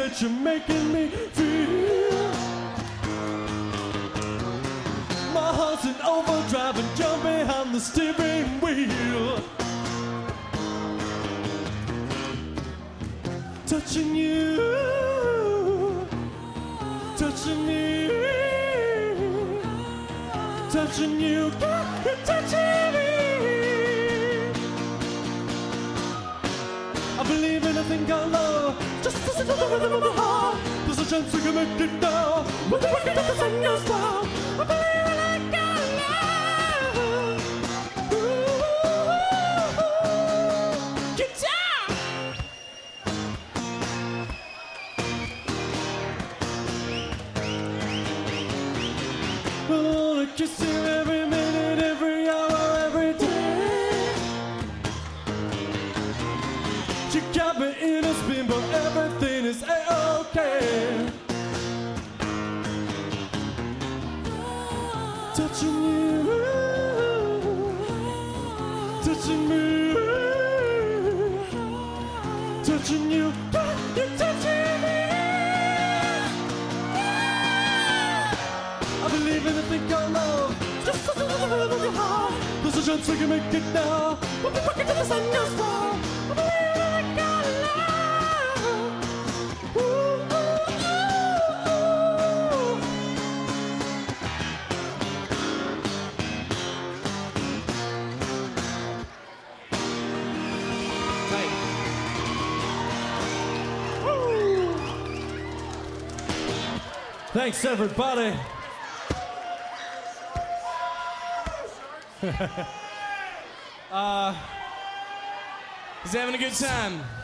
that you're making me feel. My heart's in overdrive and jump behind the steering wheel. Touching you, touching you, touching you, you're touching me. I believe in a thing called love, just listen to the rhythm of my heart. There's a chance we can make it now, when we work it up the sun goes down. I believe in a God love. Get down! I wanna kiss you every minute, every hour, every day. You got me in a spin, but everything is A-okay. Touching you, touching me, touching you, you're touching me. I believe in a thing called love, just listen to the rhythm of your heart. There's a chance we can make it now, we'll be working till the sun goes down. I believe in a God love. Ooh, ooh, ooh, ooh. Thanks, everybody. He's having a good time.